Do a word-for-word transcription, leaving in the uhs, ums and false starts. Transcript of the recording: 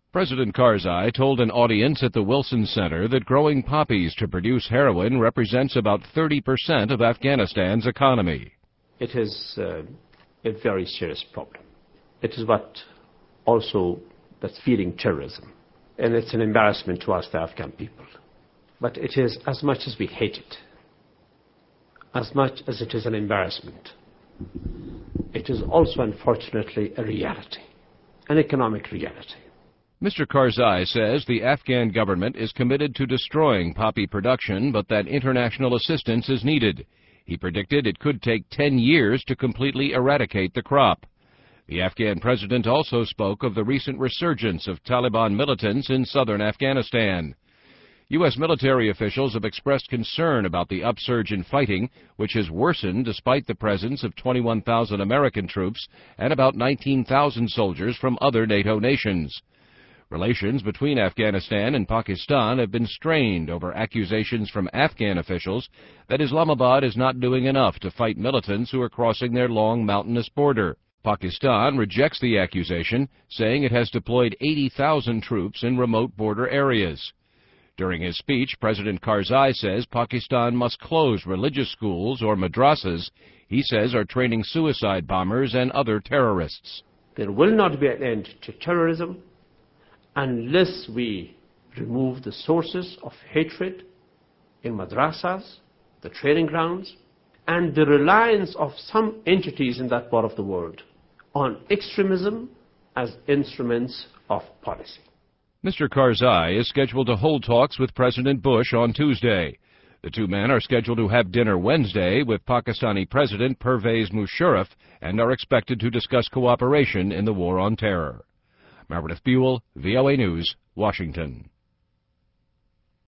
President Karzai told an audience at the Wilson Center that growing poppies to produce heroin represents about thirty percent of Afghanistan's economy. It is uh, a very serious problem. It is what also that's feeding terrorism. And it's an embarrassment to us, the Afghan people. But it is, as much as we hate it, as much as it is an embarrassment, it is also, unfortunately, a reality, an economic reality. Mister Karzai says the Afghan government is committed to destroying poppy production, but that international assistance is needed. He predicted it could take ten years to completely eradicate the crop. The Afghan president also spoke of the recent resurgence of Taliban militants in southern Afghanistan. U S military officials have expressed concern about the upsurge in fighting, which has worsened despite the presence of twenty-one thousand American troops and about nineteen thousand soldiers from other NATO nations. Relations between Afghanistan and Pakistan have been strained over accusations from Afghan officials that Islamabad is not doing enough to fight militants who are crossing their long mountainous border. Pakistan rejects the accusation, saying it has deployed eighty thousand troops in remote border areas. During his speech, President Karzai says Pakistan must close religious schools or madrasas he says are training suicide bombers and other terrorists. There will not be an end to terrorism unless we remove the sources of hatred in madrasas, the training grounds, and the reliance of some entities in that part of the world on extremism as instruments of policy. Mister Karzai is scheduled to hold talks with President Bush on Tuesday. The two men are scheduled to have dinner Wednesday with Pakistani President Pervez Musharraf and are expected to discuss cooperation in the war on terror. Meredith Buell, V O A News, Washington.